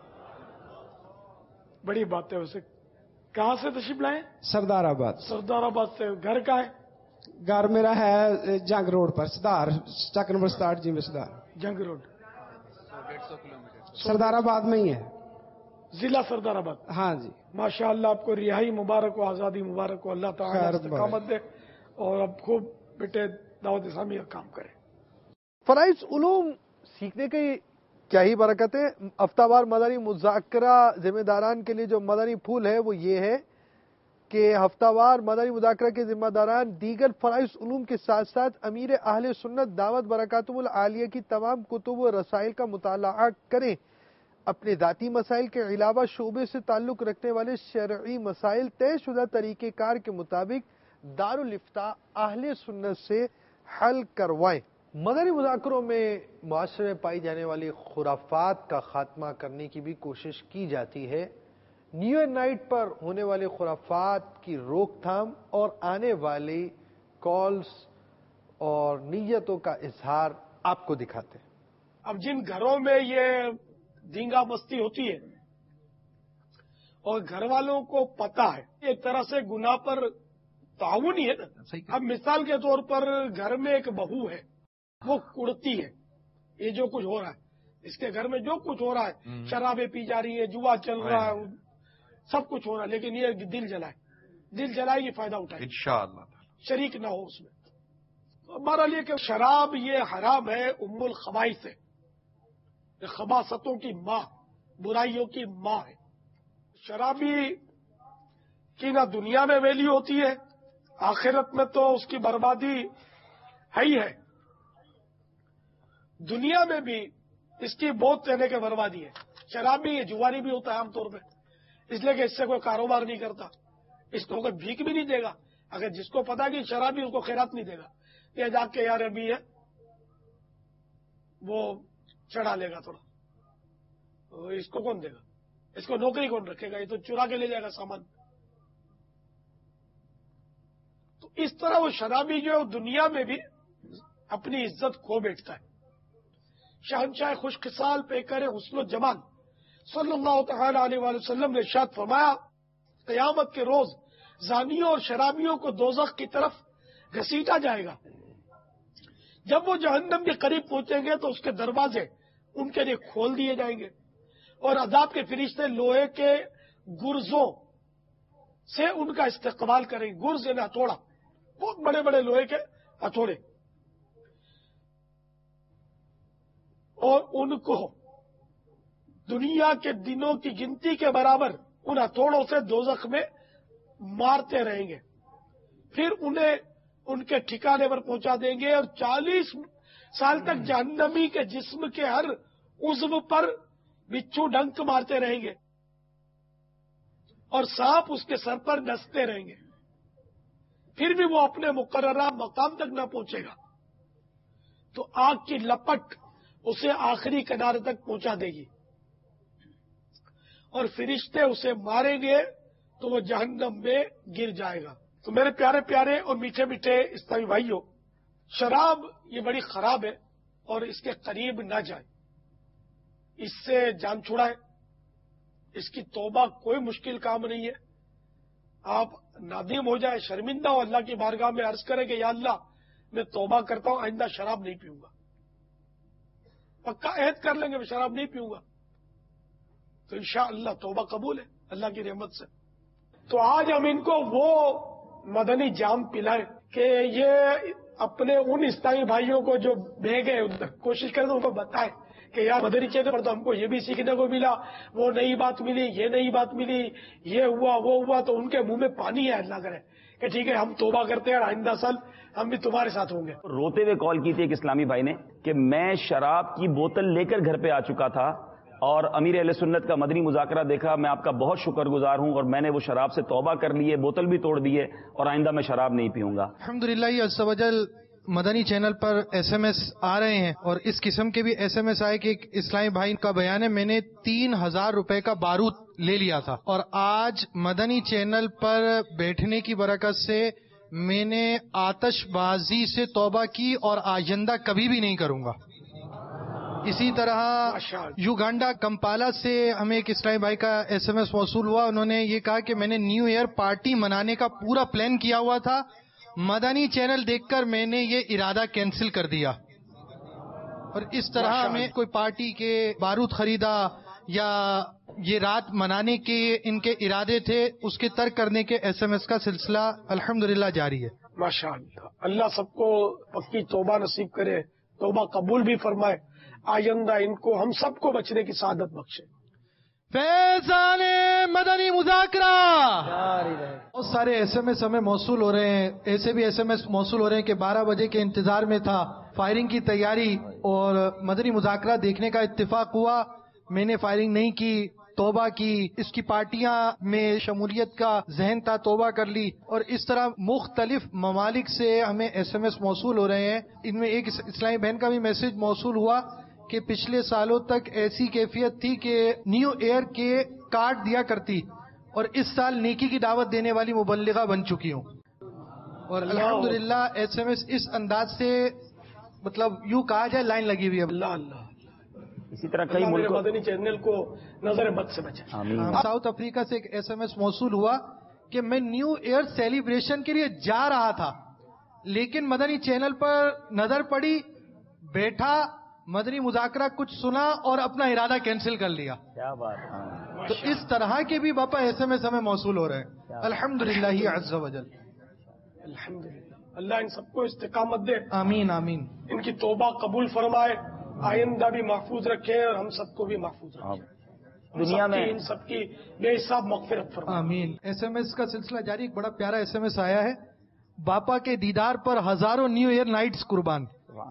بڑی بات ہے. ویسے کہاں سے تشریف لائے؟ سردار آباد. سردار آباد سے. گھر کہاں ہے؟ گھر میرا ہے جنگ روڈ پر، صدار چک نمبر 67 جی میں صدار. جنگ روڈ 150 کلومیٹر سردار آباد میں ہی ہے. ضلع سردار آباد. ہاں جی. ماشاءاللہ آپ کو رہائی مبارک ہو، آزادی مبارک ہو. اللہ تعالیٰ استقامت دے اور اب خوب بیٹے دعوت اسلامی کا کام کرے. فرائض علوم سیکھنے کی کیا ہی برکت ہے. ہفتہ وار مدنی مذاکرہ ذمہ داران کے لیے جو مدنی پھول ہے وہ یہ ہے کہ ہفتہ وار مدنی مذاکرہ کے ذمہ داران دیگر فرائض علوم کے ساتھ ساتھ امیر اہل سنت دعوت برکاتہم العالیہ کی تمام کتب و رسائل کا مطالعہ کریں. اپنے ذاتی مسائل کے علاوہ شعبے سے تعلق رکھنے والے شرعی مسائل طے شدہ طریقہ کار کے مطابق دارالافتاء اہل سنت سے حل کروائیں. مدنی مذاکروں میں معاشرے میں پائی جانے والی خرافات کا خاتمہ کرنے کی بھی کوشش کی جاتی ہے. نیو ایئر نائٹ پر ہونے والے خرافات کی روک تھام اور آنے والی کالز اور نیتوں کا اظہار آپ کو دکھاتے ہیں. اب جن گھروں میں یہ دینگا مستی ہوتی ہے اور گھر والوں کو پتہ ہے، ایک طرح سے گناہ پر تعاون ہی ہے نا. اب مثال کے طور پر گھر میں ایک بہو ہے، وہ کڑتی ہے، یہ جو کچھ ہو رہا ہے اس کے گھر میں جو کچھ ہو رہا ہے، شرابیں پی جا رہی ہے، جوا چل رہا ہے، سب کچھ ہو رہا ہے، لیکن یہ دل جلائے یہ فائدہ اٹھائے انشاءاللہ شریک نہ ہو اس میں. ہمارا لیے کہ شراب یہ حرام ہے، ام الخبائث ہے، یہ خباثتوں کی ماں، برائیوں کی ماں ہے. شرابی کی نہ دنیا میں ویلیو ہوتی ہے، آخرت میں تو اس کی بربادی ہے ہی ہے. دنیا میں بھی اس کی بہت لینے کے بربادی ہے. شرابی جواری بھی ہوتا ہے عام طور پہ، اس لیے کہ اس سے کوئی کاروبار نہیں کرتا، اس کو کوئی بھیک بھی نہیں دے گا. اگر جس کو پتا کہ شرابی اس کو خیرات نہیں دے گا، یہ جا کے یار ابھی ہے وہ چڑھا لے گا تھوڑا، اس کو کون دے گا، اس کو نوکری کون رکھے گا، یہ تو چرا کے لے جائے گا سامان. تو اس طرح وہ شرابی جو دنیا میں بھی اپنی عزت کھو بیٹھتا ہے. شہنشاہ خوش خصال پیکر حسن و جمال صلی اللہ تعالی علیہ وآلہ وسلم نے ارشاد فرمایا، قیامت کے روز زانیوں اور شرابیوں کو دوزخ کی طرف گھسیٹا جائے گا. جب وہ جہنم کے قریب پہنچیں گے تو اس کے دروازے ان کے لیے کھول دیے جائیں گے اور عذاب کے فرشتے لوہے کے گرزوں سے ان کا استقبال کریں گے. گرز یعنی ہتھوڑا، بہت بڑے بڑے لوہے کے ہتھوڑے، اور ان کو دنیا کے دنوں کی گنتی کے برابر ان ہتھوڑوں سے دوزخ میں مارتے رہیں گے. پھر انہیں ان کے ٹھکانے پر پہنچا دیں گے اور 40 سال تک جہنمی کے جسم کے ہر عضو پر بچھو ڈنک مارتے رہیں گے اور سانپ اس کے سر پر ڈستے رہیں گے. پھر بھی وہ اپنے مقررہ مقام تک نہ پہنچے گا تو آگ کی لپٹ اسے آخری کنارے تک پہنچا دے گی اور فرشتے اسے ماریں گے تو وہ جہنم میں گر جائے گا. تو میرے پیارے پیارے اور میٹھے میٹھے اسلامی بھائیوں، شراب یہ بڑی خراب ہے اور اس کے قریب نہ جائیں، اس سے جان چھڑائیں. اس کی توبہ کوئی مشکل کام نہیں ہے. آپ نادم ہو جائیں، شرمندہ ہو، اللہ کی بارگاہ میں عرض کریں کہ یا اللہ میں توبہ کرتا ہوں، آئندہ شراب نہیں پیوں گا. پکا عہد کر لیں گے میں شراب نہیں پیوں گا تو انشاءاللہ توبہ قبول ہے اللہ کی رحمت سے. تو آج ہم ان کو وہ مدنی جام پلائیں کہ یہ اپنے ان اسلامی بھائیوں کو جو بہ گئے ان تک کوشش کریں تو ان کو بتائیں کہ یار مدنی چینل پر تو ہم کو یہ بھی سیکھنے کو ملا، وہ نئی بات ملی، یہ نئی بات ملی، یہ ہوا وہ ہوا. تو ان کے منہ میں پانی ہے، اللہ کرے کہ ٹھیک ہے ہم توبہ کرتے ہیں اور آئندہ سال ہم بھی تمہارے ساتھ ہوں گے. روتے ہوئے کال کی تھی ایک اسلامی بھائی نے کہ میں شراب کی بوتل لے کر گھر پہ آ چکا تھا، اور امیر اہل سنت کا مدنی مذاکرہ دیکھا. میں آپ کا بہت شکر گزار ہوں، اور میں نے وہ شراب سے توبہ کر لی ہے، بوتل بھی توڑ دی ہے، اور آئندہ میں شراب نہیں پیوں گا. الحمدللہ عز و جل مدنی چینل پر ایس ایم ایس آ رہے ہیں، اور اس قسم کے بھی ایس ایم ایس آئے کہ ایک اسلامی بھائی کا بیان ہے، میں نے 3000 روپے کا بارود لے لیا تھا، اور آج مدنی چینل پر بیٹھنے کی برکت سے میں نے آتش بازی سے توبہ کی اور آئندہ کبھی بھی نہیں کروں گا. اسی طرح یوگانڈا کمپالا سے ہمیں ایک اسلامی بھائی کا ایس ایم ایس موصول ہوا. انہوں نے یہ کہا کہ میں نے نیو ایئر پارٹی منانے کا پورا پلان کیا ہوا تھا، مدنی چینل دیکھ کر میں نے یہ ارادہ کینسل کر دیا. اور اس طرح ہمیں کوئی پارٹی کے بارود خریدا یا یہ رات منانے کے ان کے ارادے تھے، اس کے ترک کرنے کے ایس ایم ایس کا سلسلہ الحمدللہ جاری ہے. ماشاءاللہ، اللہ سب کو پکی توبہ نصیب کرے، توبہ قبول بھی فرمائے، آئندہ ان کو ہم سب کو بچنے کی سعادت بخشے. فیضان مدنی مذاکرہ. بہت سارے ایس ایم ایس ہمیں موصول ہو رہے ہیں، ایسے بھی ایس ایم ایس موصول ہو رہے ہیں کہ 12 بجے کے انتظار میں تھا، فائرنگ کی تیاری اور مدنی مذاکرہ دیکھنے کا اتفاق ہوا، میں نے فائرنگ نہیں کی، توبہ کی، اس کی پارٹیاں میں شمولیت کا ذہن تھا، توبہ کر لی. اور اس طرح مختلف ممالک سے ہمیں ایس ایم ایس موصول ہو رہے ہیں. ان میں ایک اسلامی بہن کا بھی میسج موصول ہوا کہ پچھلے سالوں تک ایسی کیفیت تھی کہ نیو ایئر کے کارڈ دیا کرتی، اور اس سال نیکی کی دعوت دینے والی مبلغہ بن چکی ہوں. اور الحمدللہ ایس ایم ایس اس انداز سے مطلب یوں کہا جائے لائن لگی ہوئی ہے. اللہ اسی طرح کئی ملکوں مدنی چینل کو نظر بد سے بچے. ساؤتھ افریقہ سے ایک ایس ایم ایس موصول ہوا کہ میں نیو ایئر سیلیبریشن کے لیے جا رہا تھا، لیکن مدنی چینل پر نظر پڑی، بیٹھا، مدنی مذاکرہ کچھ سنا اور اپنا ارادہ کینسل کر لیا. کیا بات ہے. تو اس طرح کے بھی باپا ایس ایم ایس ہمیں موصول ہو رہے ہیں. الحمدللہ عز و جل. الحمدللہ، اللہ ان سب کو استقامت دے. آمین آمین. ان کی توبہ قبول فرمائے، آئندہ بھی محفوظ رکھے اور ہم سب کو بھی محفوظ رکھے. دنیا میں ان سب کی بے حساب مغفرت فرمائے. آمین. ایس ایم ایس کا سلسلہ جاری. ایک بڑا پیارا ایس ایم ایس آیا ہے، باپا کے دیدار پر ہزاروں نیو ایئر نائٹس قربان.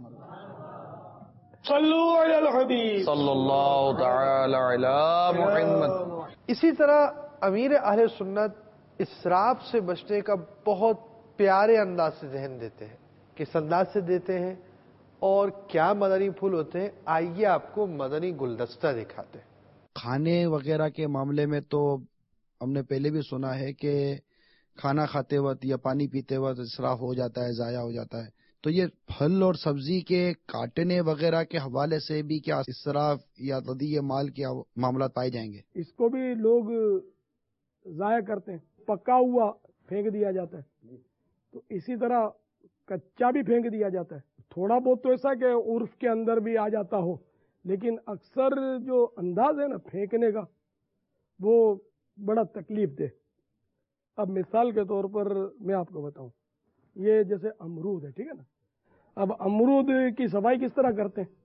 صلو علی الحبیب صلی اللہ تعالی علی محمد. اسی طرح امیر اہل سنت اسراف سے بچنے کا بہت پیارے انداز سے ذہن دیتے ہیں. کس انداز سے دیتے ہیں اور کیا مدنی پھول ہوتے ہیں، آئیے آپ کو مدنی گلدستہ دکھاتے ہیں. کھانے وغیرہ کے معاملے میں تو ہم نے پہلے بھی سنا ہے کہ کھانا کھاتے وقت یا پانی پیتے وقت اسراف ہو جاتا ہے، ضائع ہو جاتا ہے. تو یہ پھل اور سبزی کے کاٹنے وغیرہ کے حوالے سے بھی کیا اسراف یا تضییع مال کے معاملات پائے جائیں گے؟ اس کو بھی لوگ ضائع کرتے ہیں، پکا ہوا پھینک دیا جاتا ہے، تو اسی طرح کچا بھی پھینک دیا جاتا ہے. تھوڑا بہت تو ایسا کہ عرف کے اندر بھی آ جاتا ہو، لیکن اکثر جو انداز ہے نا پھینکنے کا وہ بڑا تکلیف دہ. اب مثال کے طور پر میں آپ کو بتاؤں، یہ جیسے امرود ہے، ٹھیک ہے نا. اب امرود کی صفائی کس طرح کرتے ہیں؟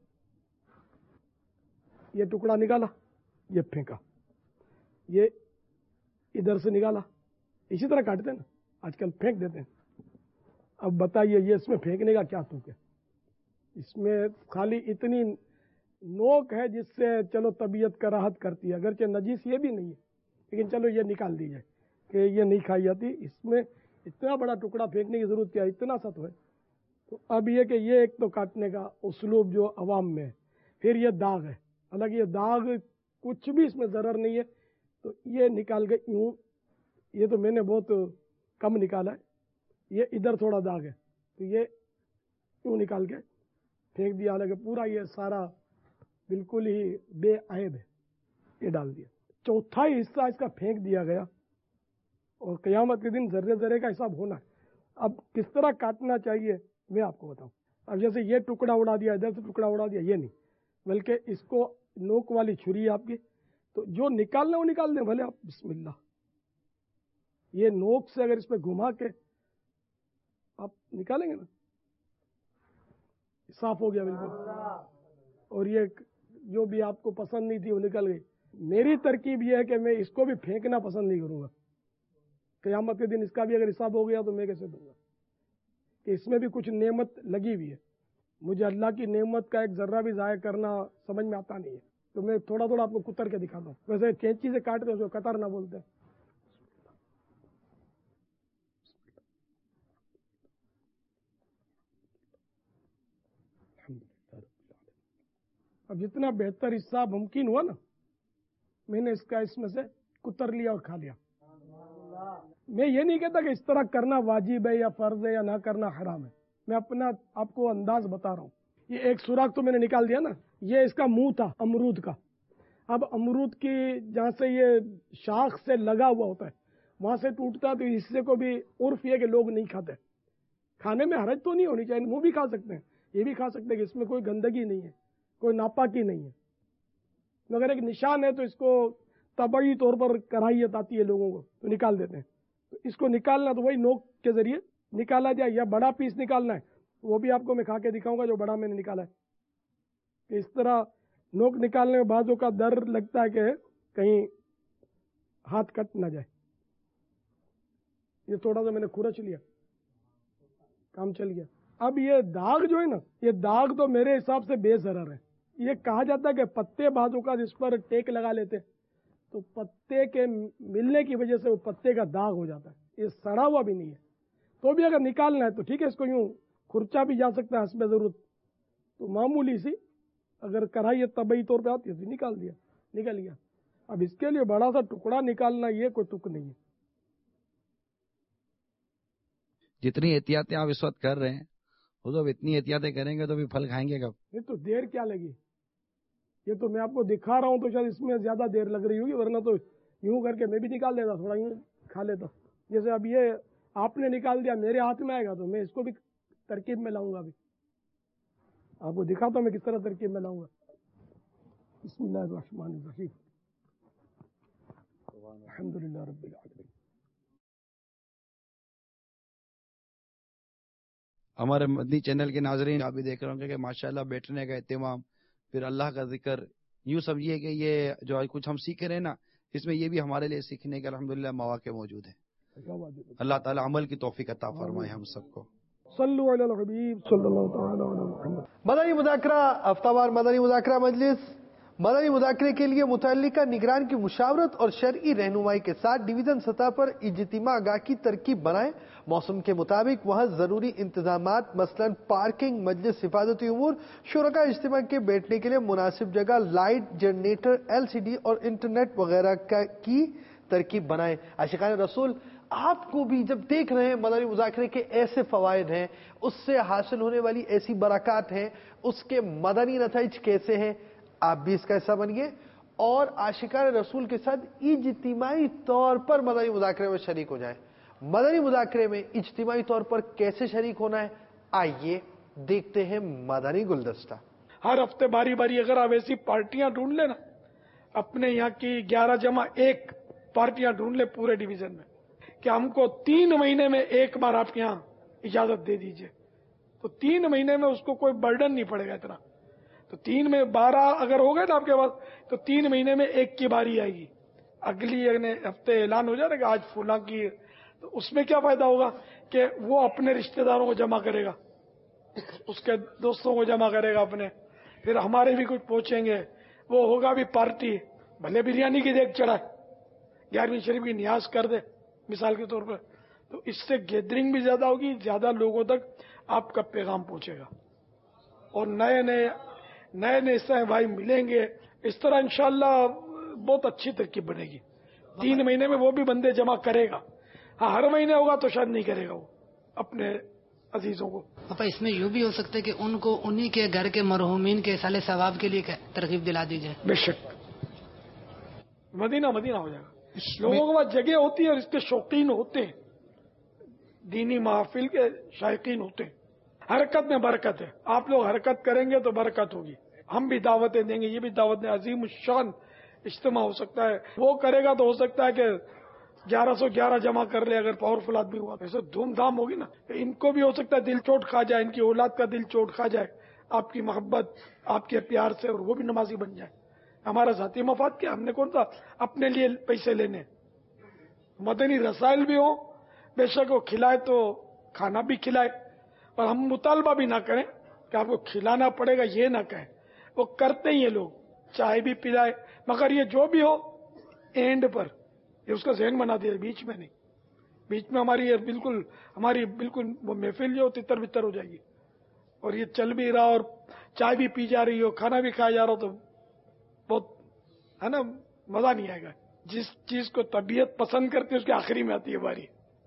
یہ ٹکڑا نکالا، یہ پھینکا، یہ ادھر سے نکالا، اسی طرح کاٹتے ہیں نا، آج کل پھینک دیتے ہیں. اب بتائیے یہ اس میں پھینکنے کا کیا تک ہے؟ اس میں خالی اتنی نوک ہے جس سے چلو طبیعت کا راحت کرتی ہے، اگرچہ نجیس یہ بھی نہیں ہے، لیکن چلو یہ نکال دی جائے کہ یہ نہیں کھائی جاتی. اس میں اتنا بڑا ٹکڑا پھینکنے کی ضرورت کیا ہے؟ اتنا سا تو ہے. تو اب یہ کہ یہ ایک تو کاٹنے کا اسلوب جو عوام میں ہے. پھر یہ داغ ہے، حالانکہ یہ داغ کچھ بھی اس میں ضرر نہیں ہے، تو یہ نکال کے یوں، یہ تو میں نے بہت کم نکالا ہے. یہ ادھر تھوڑا داغ ہے تو یہ یوں نکال کے پھینک دیا، حالانکہ پورا یہ سارا بالکل ہی بے عیب ہے، یہ ڈال دیا. چوتھائی حصہ اس کا پھینک دیا گیا، اور قیامت کے دن ذرے ذرے کا حساب ہونا ہے. اب کس طرح کاٹنا چاہیے میں آپ کو بتاؤں. اب جیسے یہ ٹکڑا اڑا دیا، ادھر سے ٹکڑا اڑا دیا، یہ نہیں، بلکہ اس کو نوک والی چھری ہے آپ کی، تو جو نکالنا وہ نکال دیں، بھلے آپ بسم اللہ. یہ نوک سے اگر اس پہ گھما کے آپ نکالیں گے نا، صاف ہو گیا بالکل. اور یہ جو بھی آپ کو پسند نہیں تھی وہ نکل گئی. میری ترکیب یہ ہے کہ میں اس کو بھی پھینکنا پسند نہیں کروں گا. قیامت کے دن اس کا بھی اگر حساب ہو گیا تو میں کیسے دوں گا؟ کہ اس میں بھی کچھ نعمت لگی ہوئی ہے. مجھے اللہ کی نعمت کا ایک ذرہ بھی ضائع کرنا سمجھ میں آتا نہیں ہے. تو میں تھوڑا تھوڑا آپ کو کتر کے دکھاتا ہوں. ویسے کینچی سے کاٹتے ہیں اس کو قطر نہ بولتے ہیں. اب جتنا بہتر حصہ ممکن ہوا نا، میں نے اس میں سے کتر لیا اور کھا لیا. میں یہ نہیں کہتا کہ اس طرح کرنا واجب ہے یا فرض ہے یا نہ کرنا حرام ہے. میں اپنا آپ کو انداز بتا رہا ہوں. یہ ایک سوراخ تو میں نے نکال دیا نا، یہ اس کا منہ تھا امرود کا. اب امرود کی جہاں سے یہ شاخ سے لگا ہوا ہوتا ہے وہاں سے ٹوٹتا ہے، تو اس حصے کو بھی عرف یہ کہ لوگ نہیں کھاتے. کھانے میں حرج تو نہیں ہونی چاہیے، وہ بھی کھا سکتے ہیں، یہ بھی کھا سکتے ہیں کہ اس میں کوئی گندگی نہیں ہے، کوئی ناپاکی نہیں ہے. مگر ایک نشان ہے تو اس کو طبعی طور پر کراہیت آتی ہے لوگوں کو، تو نکال دیتے ہیں. تو اس کو نکالنا تو وہی نوک کے ذریعے نکالا جائے، یا بڑا پیس نکالنا ہے وہ بھی آپ کو میں کھا کے دکھاؤں گا جو بڑا میں نے نکالا ہے. کہ اس طرح نوک نکالنے میں بعضوں کا ڈر لگتا ہے کہ کہیں ہاتھ کٹ نہ جائے. یہ تھوڑا سا میں نے کھرچ لیا، کام چل گیا. اب یہ داغ جو ہے نا، یہ داغ تو میرے حساب سے بے ضرر ہے. یہ کہا جاتا ہے کہ پتے بعضوں کا جس پر ٹیک لگا لیتے تو پتے کے ملنے کی وجہ سے وہ پتے کا داغ ہو جاتا ہے. یہ سڑا ہوا بھی نہیں ہے، تو بھی اگر نکالنا ہے تو ٹھیک ہے، اس کو یوں کھرچا بھی جا سکتا ہے حسب ضرورت. تو معمولی سی اگر کڑھائی طبعی طور پہ آتی ہے تو نکال گیا. اب اس کے لیے بڑا سا ٹکڑا نکالنا یہ کوئی تک نہیں ہے. جتنی احتیاطیں آپ اس وقت کر رہے ہیں وہ تو اتنی احتیاطیں کریں گے تو بھی پھل کھائیں گے کب؟ یہ تو دیر کیا لگی، یہ تو میں آپ کو دکھا رہا ہوں تو شاید اس میں زیادہ دیر لگ رہی ہوگی، ورنہ تو یوں کر کے میں بھی نکال لیتا، تھوڑا یوں کھا لیتا. جیسے اب یہ آپ نے نکال دیا میرے ہاتھ میں آئے گا تو میں اس کو بھی ترکیب میں لاؤں گا. ابھی آپ کو دکھاتا ہوں میں کس طرح ترکیب میں لاؤں گا. بسم اللہ الرحمن الرحیم، الحمدللہ رب العالمین. ہمارے مدنی چینل کے ناظرین آپ بھی دیکھ رہے ہوں گے کہ ماشاءاللہ بیٹھنے کا اہتمام، پھر اللہ کا ذکر، یوں سمجھیے کہ یہ جو کچھ ہم سیکھ رہے ہیں نا، اس میں یہ بھی ہمارے لیے سیکھنے کے الحمدللہ مواقع موجود ہیں. اللہ تعالی عمل کی توفیق عطا فرمائے ہم سب کو. صلو علی الحبیب صلی اللہ تعالی علی محمد. مدنی مذاکرہ ہفتہ وار مدنی مذاکرہ مجلس مدنی مذاکرے کے لیے متعلقہ نگران کی مشاورت اور شرعی رہنمائی کے ساتھ ڈویژن سطح پر اجتماع گاہ کی ترکیب بنائیں. موسم کے مطابق وہاں ضروری انتظامات مثلا پارکنگ، مجلس حفاظتی امور، شرکاء اجتماع کے بیٹھنے کے لیے مناسب جگہ، لائٹ، جنریٹر، LCD اور انٹرنیٹ وغیرہ کی ترکیب بنائیں. عاشقان رسول، آپ کو بھی جب دیکھ رہے ہیں مدنی مذاکرے کے ایسے فوائد ہیں، اس سے حاصل ہونے والی ایسی برکات ہیں، اس کے مدنی نتائج کیسے ہیں، آپ بھی اس کا حصہ بنیے اور عاشقان رسول کے ساتھ اجتماعی طور پر مدنی مذاکرے میں شریک ہو جائیں. مدنی مذاکرے میں اجتماعی طور پر کیسے شریک ہونا ہے، آئیے دیکھتے ہیں مدنی گلدستہ. ہر ہفتے باری باری اگر آپ ایسی پارٹیاں ڈھونڈ لیں نا، اپنے یہاں کی 11+1 پارٹیاں ڈھونڈ لیں پورے ڈویژن میں، کہ ہم کو 3 مہینے میں ایک بار آپ کے یہاں اجازت دے دیجئے، تو 3 مہینے میں اس کو کوئی برڈن نہیں پڑے گا اتنا. تو 3 میں 12 اگر ہو گئے نا آپ کے پاس، تو 3 مہینے میں ایک کی باری آئے گی. اگلی ہفتے اعلان ہو جائے گا کہ آج فلاں کی، تو اس میں کیا فائدہ ہوگا کہ وہ اپنے رشتہ داروں کو جمع کرے گا، اس کے دوستوں کو جمع کرے گا اپنے، پھر ہمارے بھی کچھ پہنچیں گے، وہ ہوگا بھی پارٹی، بھلے بریانی کی دیکھ چڑھائے، 11ویں شریف کی نیاز کر دے مثال کے طور پر. تو اس سے گیدرنگ بھی زیادہ ہوگی، زیادہ لوگوں تک آپ کا پیغام پہنچے گا، اور نئے نئے عیسائی بھائی ملیں گے. اس طرح انشاءاللہ بہت اچھی ترکیب بنے گی. 3 مہینے میں وہ بھی بندے جمع کرے گا. ہاں، ہر مہینے ہوگا تو شاید نہیں کرے گا وہ اپنے عزیزوں کو. پاپا اس میں یوں بھی ہو سکتا ہے کہ ان کو انہی کے گھر کے مرحومین کے اصال ثواب کے لیے ترغیب دلا دیجیے. بے شک مدینہ ہو جائے گا. لوگوں کے پاس جگہ ہوتی ہے اور اس کے شوقین ہوتے ہیں، دینی محافل کے شائقین ہوتے ہیں. حرکت میں برکت ہے، آپ لوگ حرکت کریں گے تو برکت ہوگی. ہم بھی دعوتیں دیں گے، یہ بھی دعوت دیں. عظیم الشان اجتماع ہو سکتا ہے، وہ کرے گا تو ہو سکتا ہے کہ 1111 جمع کر لے اگر پاورفل آدمی ہوا. ایسے دھوم دھام ہوگی نا، ان کو بھی ہو سکتا ہے دل چوٹ کھا جائے، ان کی اولاد کا دل چوٹ کھا جائے آپ کی محبت، آپ کے پیار سے، اور وہ بھی نمازی بن جائے. ہمارا ذاتی مفاد کیا، ہم نے کون سا اپنے لیے پیسے لینے. مدنی رسائل بھی ہوں، بے شک وہ کھلائے تو کھانا بھی کھلائے، اور ہم مطالبہ بھی نہ کریں کہ آپ کو کھلانا پڑے گا، یہ نہ کہیں. وہ کرتے ہی ہیں لوگ، चाय भी पिलाए, मगर ये जो भी हो एंड पर ये उसका जहन बना दिया, बीच में नहीं। बीच में हमारी बिल्कुल वो महफिल जो तितर बितर हो जाएगी, और ये चल भी रहा और चाय भी पी जा रही हो, खाना भी खाया जा रहा हो, तो बहुत है ना, मजा नहीं आएगा। जिस चीज को तबीयत पसंद करती है उसकी आखिरी में आती है बारी,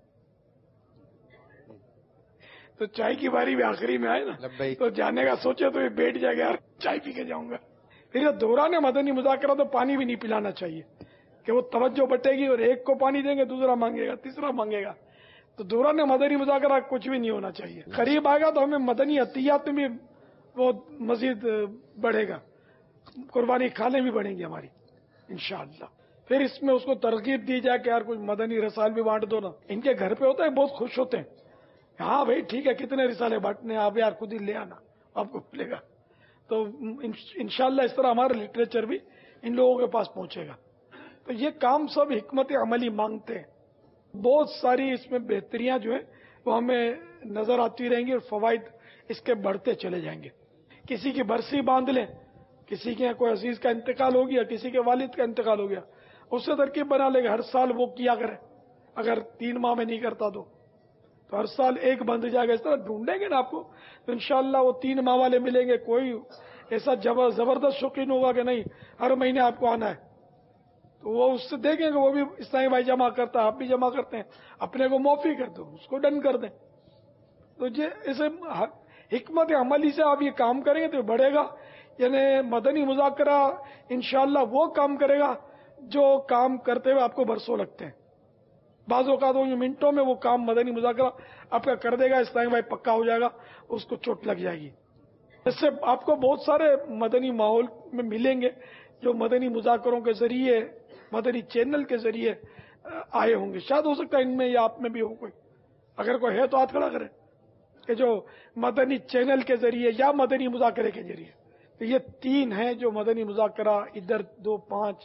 तो चाय की बारी भी आखिरी में आए ना, तो जाने का सोचे तो ये बैठ जाएगा, यार चाय पी के जाऊंगा। फिर दौरान मदनी मुज़ाकरा तो पानी भी नहीं पिलाना चाहिए कि वो तवज्जो बटेगी और एक को पानी देंगे, दूसरा मांगेगा, तीसरा मांगेगा, तो दौरान मदनी मुज़ाकरा कुछ भी नहीं होना चाहिए। करीब आएगा तो हमें मदनी अतियात में भी वो मजीद बढ़ेगा, कुर्बानी खाने भी बढ़ेंगी हमारी इंशाअल्लाह। फिर इसमें उसको तरकीब दी जाए कि यार कुछ मदनी रसाल भी बांट दो ना। इनके घर पे होता है, बहुत खुश होते हैं, हाँ भाई ठीक है, कितने रिसाले बांटने, आप यार खुद ही ले आना, आपको मिलेगा। तो इंशाअल्लाह इस तरह हमारा लिटरेचर भी इन लोगों के पास पहुंचेगा। तो ये काम सब हिकमत अमली मांगते हैं। बहुत सारी इसमें बेहतरियां जो है वो हमें नजर आती रहेंगी और फवाइद इसके बढ़ते चले जाएंगे। किसी की बरसी बांध लें, किसी के कोई अजीज का इंतकाल हो गया, किसी के वालिद का इंतकाल हो गया, उससे तरकीब बना लेंगे हर साल वो किया करे। अगर 3 माह में नहीं करता तो हर साल एक बंध जाएगा। इस तरह ढूंढेंगे ना आपको, तो इंशाअल्लाह वो 3 माह वाले मिलेंगे। कोई ऐसा जबरदस्त शौकीन होगा कि नहीं हर महीने आपको आना है, तो वो उससे देखेंगे वो भी इस्लामी भाई जमा करता है, आप भी जमा करते हैं, अपने को माफी कर दो, उसको डन कर दें। तो ये ऐसे हिकमत अमली से आप ये काम करेंगे तो बढ़ेगा। यानी मदनी मुज़ाकरा इंशाअल्लाह वो काम करेगा जो काम करते हुए आपको बरसों लगते हैं। बाज़ों का तो मिनटों में वो काम मदनी मुज़ाकरा आपका कर देगा, इस्लामी भाई पक्का हो जाएगा, उसको चोट लग जाएगी। इससे आपको बहुत सारे मदनी माहौल में मिलेंगे जो मदनी मुज़ाकरों के जरिए, मदनी चैनल के जरिए आए होंगे। शायद हो सकता है इनमें या आप में भी हो कोई, अगर कोई है तो हाथ खड़ा करे कि जो मदनी चैनल के जरिए या मदनी मुज़ाकरे के जरिए। तो ये 3 हैं जो मदनी मुज़ाकरा, इधर 2 5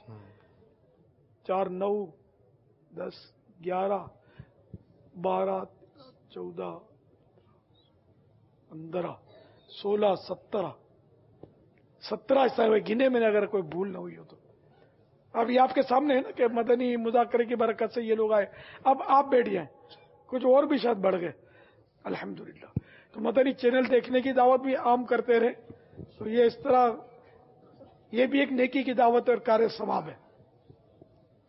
4 9 10 11 12 14 15 16 17 ऐसा गिने मैंने, अगर कोई भूल ना हुई हो तो। अब ये आपके सामने है ना कि मदनी मुज़ाकरे की बरकत से ये लोग आए। अब आप बैठ जाएं, कुछ और भी शायद बढ़ गए अल्हम्दुलिल्लाह। तो मदनी चैनल देखने की दावत भी आम करते रहे, तो ये इस तरह ये भी एक नेकी की दावत और कार्य सवाब है।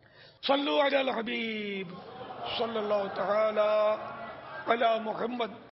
सल्लु अलल हबीब सल्लल्लाहु तआला अला मुहम्मद।